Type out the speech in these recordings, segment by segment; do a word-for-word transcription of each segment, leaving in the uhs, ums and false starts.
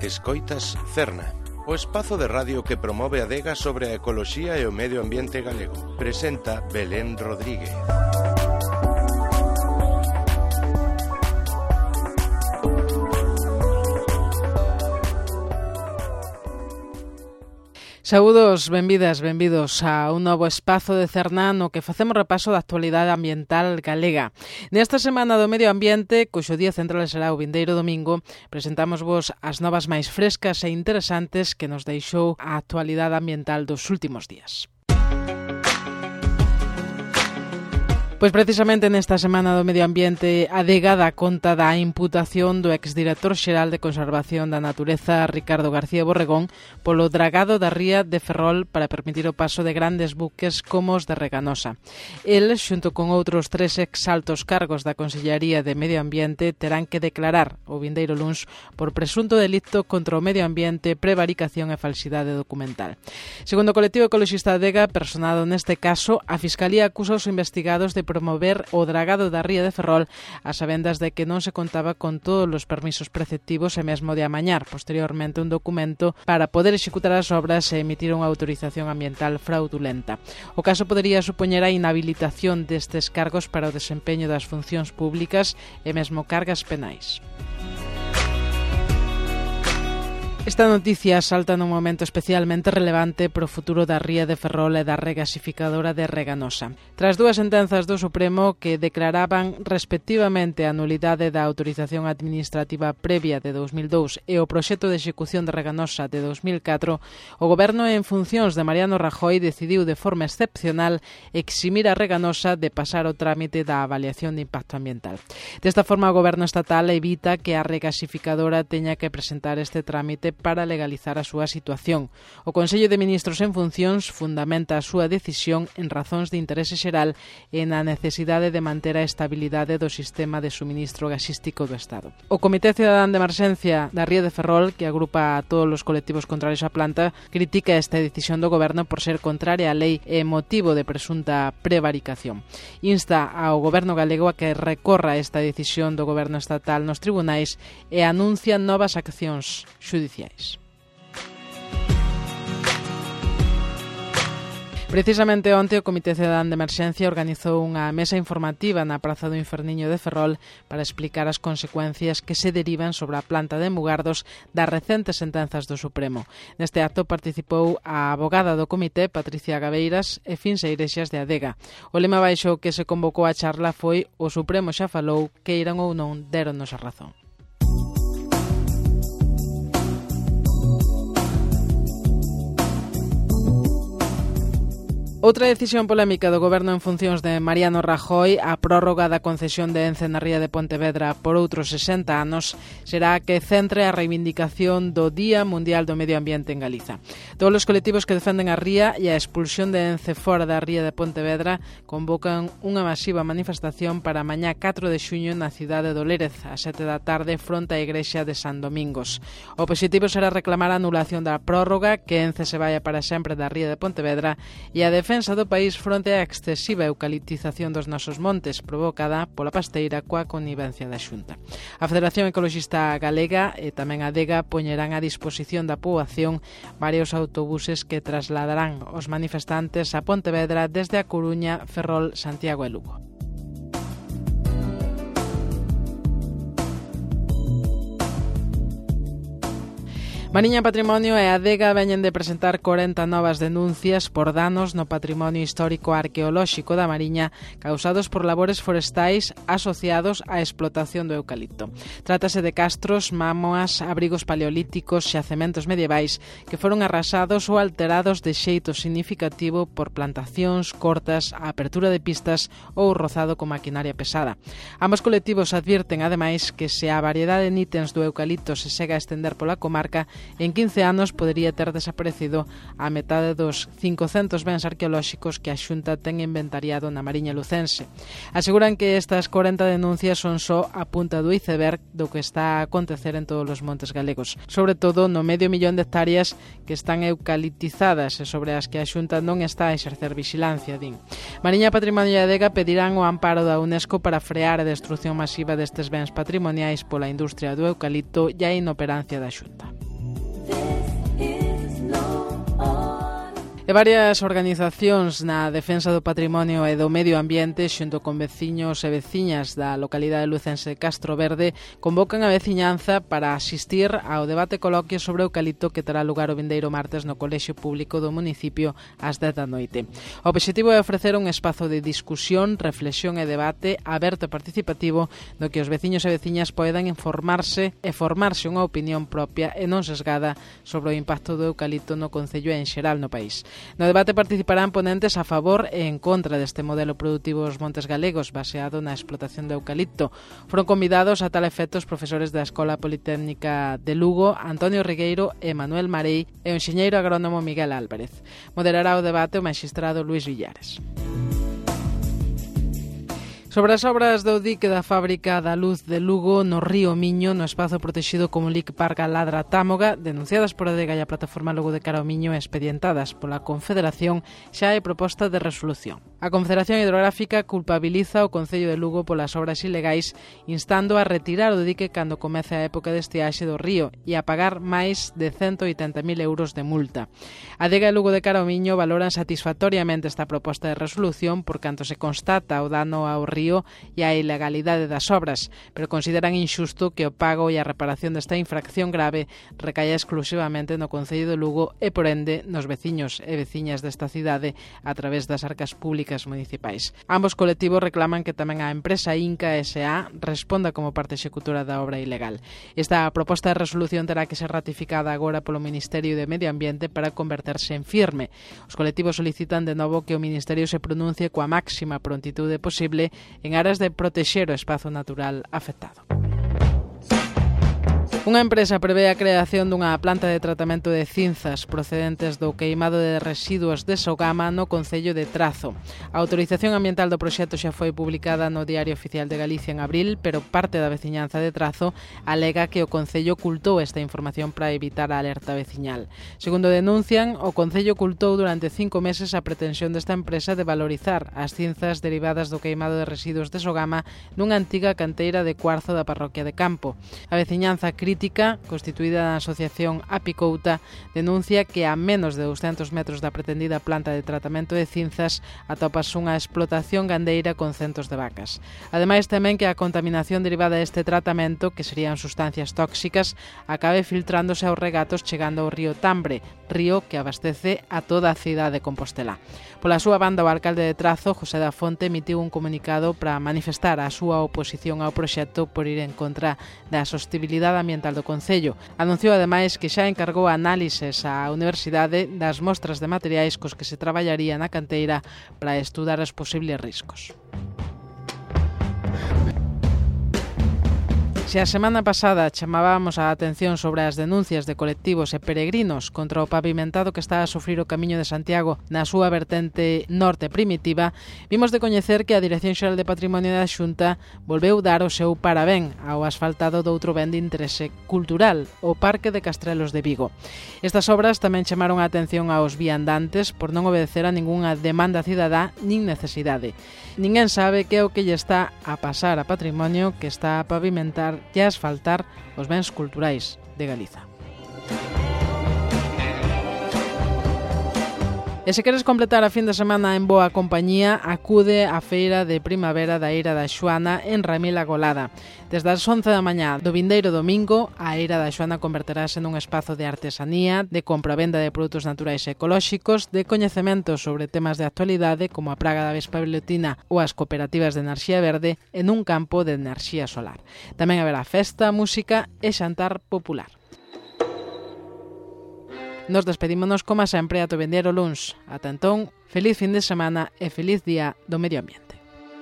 Escoitas Cerna, o espazo de radio que promove a adega sobre a ecoloxía e o medio ambiente galego. Presenta Belén Rodríguez. Saúdos, benvidas, benvidos a un novo espazo de Cerna no que facemos repaso da actualidade ambiental galega. Nesta semana do medio ambiente, cuxo día central será o vindeiro domingo, presentamos vos as novas máis frescas e interesantes que nos deixou a actualidade ambiental dos últimos días. Pois precisamente nesta semana do medio ambiente a adega dá conta da imputación do exdirector xeral de Conservación da Natureza Ricardo García Borregón polo dragado da ría de Ferrol para permitir o paso de grandes buques como os de Reganosa. El, xunto con outros tres exaltos cargos da Consellería de Medio Ambiente, terán que declarar o vindeiro luns por presunto delito contra o medio ambiente, prevaricación e falsidade documental. Segundo o colectivo ecologista adega, personado neste caso, a Fiscalía acusa os investigados de promover o dragado da ría de Ferrol a sabendas de que non se contaba con todos os permisos preceptivos e mesmo de amañar posteriormente un documento para poder executar as obras e emitir unha autorización ambiental fraudulenta. O caso podería supoñer a inhabilitación destes cargos para o desempeño das funcións públicas e mesmo cargas penais. Esta noticia salta nun momento especialmente relevante para o futuro da ría de Ferrol e da regasificadora de Reganosa. Tras dúas sentenzas do Supremo que declaraban respectivamente a nulidade da autorización administrativa previa de dous mil dous e o proxecto de execución de Reganosa de dous mil catro, o Goberno en funcións de Mariano Rajoy decidiu de forma excepcional eximir a Reganosa de pasar o trámite da avaliación de impacto ambiental. Desta forma, o Goberno estatal evita que a regasificadora teña que presentar este trámite para legalizar a súa situación. O Consello de Ministros en funcións fundamenta a súa decisión en razóns de interese xeral e na necesidade de manter a estabilidade do sistema de suministro gasístico do Estado. O Comité Cidadán de Emerxencia da Ría de Ferrol, que agrupa a todos os colectivos contrarios á planta, critica esta decisión do Goberno por ser contraria á lei e motivo de presunta prevaricación. Insta ao Goberno galego a que recorra esta decisión do Goberno estatal nos tribunais e anuncia novas accións xudiciais. Precisamente onte o Comité Cidadán de Emerxencia organizou unha mesa informativa na Praza do Inferniño de Ferrol para explicar as consecuencias que se derivan sobre a planta de Mugardos das recentes sentenzas do Supremo. Neste acto participou a abogada do Comité, Patricia Gabeiras, e Fins Eirexas de Adega. O lema baixo que se convocou a charla foi "O Supremo xa falou, queiran ou non, déronnos a razón". Outra decisión polémica do Goberno en funcións de Mariano Rajoy, a prórroga da concesión de Ence na ría de Pontevedra por outros sesenta anos, será a que centre a reivindicación do Día Mundial do Medio Ambiente en Galiza. Todos os colectivos que defenden a ría e a expulsión de Ence fora da ría de Pontevedra convocan unha masiva manifestación para mañá catro de xuño na cidade do Lérez, a sete da tarde, fronte á igrexa de San Domingos. O obxectivo será reclamar a anulación da prórroga, que Ence se vaya para sempre da ría de Pontevedra e a defensa do país fronte á excesiva eucaliptización dos nosos montes provocada pola pasteira coa connivencia da Xunta. A Federación Ecologista Galega e tamén a adega poñerán a disposición da poboación varios autobuses que trasladarán os manifestantes a Pontevedra desde a Coruña, Ferrol, Santiago e Lugo. Mariña Patrimonio e a adega veñen de presentar corenta novas denuncias por danos no patrimonio histórico arqueolóxico da Mariña causados por labores forestais asociados á explotación do eucalipto. Trátase de castros, mámoas, abrigos paleolíticos, xacementos medievais que foron arrasados ou alterados de xeito significativo por plantacións, cortas, a apertura de pistas ou rozado con maquinaria pesada. Ambos colectivos advirten, ademais, que se a variedade de nítens do eucalipto se sega a estender pola comarca, en quince anos podería ter desaparecido a metade dos cincocentos bens arqueolóxicos que a Xunta ten inventariado na Mariña lucense. Aseguran que estas corenta denuncias son só a punta do iceberg do que está a acontecer en todos os montes galegos, sobre todo no medio millón de hectáreas que están eucaliptizadas e sobre as que a Xunta non está a exercer vixilancia, din. Mariña Patrimonio e adega pedirán o amparo da UNESCO para frear a destrucción masiva destes bens patrimoniais pola industria do eucalipto e a inoperancia da Xunta. E varias organizacións na defensa do patrimonio e do medio ambiente xunto con veciños e veciñas da localidade lucense de Castro Verde convocan a veciñanza para asistir ao debate coloquio sobre o eucalipto que terá lugar o vindeiro martes no Colexio Público do municipio ás dez da noite. O obxectivo é ofrecer un espazo de discusión, reflexión e debate aberto e participativo no que os veciños e veciñas poidan informarse e formarse unha opinión propia e non sesgada sobre o impacto do eucalipto no concello e en xeral no país. No debate participarán ponentes a favor e en contra deste modelo productivo dos montes galegos baseado na explotación do eucalipto. Foron convidados a tal efecto os profesores da Escola Politécnica de Lugo, Antonio Rigueiro e Manuel Marei e o enxeñeiro agrónomo Miguel Álvarez. Moderará o debate o magistrado Luís Villares. Sobre as obras do dique da fábrica da luz de Lugo no río Miño, no espazo protegido como Lic Parga Ladra Támoga, denunciadas por a Adega e a plataforma Lugo de Cara ao Miño e expedientadas pola Confederación, xa hai proposta de resolución. A Confederación Hidrográfica culpabiliza o Concello de Lugo polas obras ilegais, instando a retirar o dique cando comece a época de estiaxe do río e a pagar máis de cento oitenta mil euros de multa. A Adega e Lugo de Cara ao Miño valoran satisfactoriamente esta proposta de resolución por canto se constata o dano ao río e a ilegalidade das obras, pero consideran injusto que o pago e a reparación desta infracción grave recaia exclusivamente no Concello de Lugo e, por ende, nos veciños e veciñas desta cidade a través das arcas públicas municipais. Ambos colectivos reclaman que tamén a empresa Inca S A responda como parte executora da obra ilegal. Esta proposta de resolución terá que ser ratificada agora polo Ministerio de Medio Ambiente para converterse en firme. Os colectivos solicitan de novo que o Ministerio se pronuncie coa máxima prontitude posible en aras de protexer o espazo natural afectado. Unha empresa prevé a creación dunha planta de tratamento de cinzas procedentes do queimado de residuos de Sogama no concello de Trazo. A autorización ambiental do proxecto xa foi publicada no Diario Oficial de Galicia en abril, pero parte da veciñanza de Trazo alega que o concello ocultou esta información para evitar a alerta veciñal. Segundo denuncian, o concello ocultou durante cinco meses a pretensión desta empresa de valorizar as cinzas derivadas do queimado de residuos de Sogama nunha antiga canteira de cuarzo da parroquia de Campo. A veciñanza crítica constituída na asociación Apicouta denuncia que a menos de douscentos metros da pretendida planta de tratamento de cinzas atopas unha explotación gandeira con centos de vacas. Ademais, temen que a contaminación derivada deste tratamento, que serían sustancias tóxicas, acabe filtrándose aos regatos chegando ao río Tambre, río que abastece a toda a cidade de Compostela. Pola súa banda, o alcalde de Trazo, José da Fonte, emitiu un comunicado para manifestar a súa oposición ao proxecto por ir en contra da sostibilidade ambiental do Concello. Anunciou ademais que xa encargou análises á Universidade das mostras de materiais cos que se traballaría na canteira para estudar os posibles riscos. Se a semana pasada chamábamos a atención sobre as denuncias de colectivos e peregrinos contra o pavimentado que está a sufrir o Camiño de Santiago na súa vertente norte primitiva, vimos de coñecer que a Dirección Xeral de Patrimonio da Xunta volveu dar o seu parabén ao asfaltado doutro ben de interese cultural, o Parque de Castrelos de Vigo. Estas obras tamén chamaron a atención aos viandantes por non obedecer a ningunha demanda cidadá nin necesidade. Ninguén sabe que é o que lle está a pasar a Patrimonio, que está a pavimentar e a asfaltar os bens culturais de Galiza. E se queres completar a fin de semana en boa compañía, acude á feira de primavera da Eira da Xoana en Ramila Golada. Desde as once da mañá do vindeiro domingo, a Eira da Xoana converterase nun espazo de artesanía, de compra-venda de produtos naturais e ecolóxicos, de coñecemento sobre temas de actualidade como a praga da vespa velutina ou as cooperativas de enerxía verde en un campo de enerxía solar. Tamén haberá festa, música e xantar popular. Nos despedímonos, como sempre, ata o vindeiro luns. Ata entón, feliz fin de semana e feliz día do medio ambiente.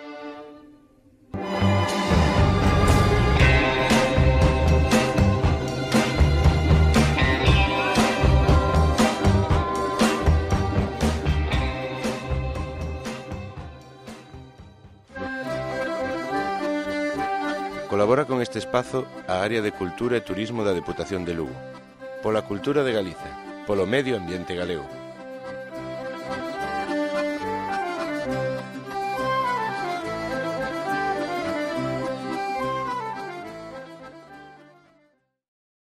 Colabora con este espazo a Área de Cultura e Turismo da Deputación de Lugo. Pola cultura de Galiza, polo medio ambiente galego.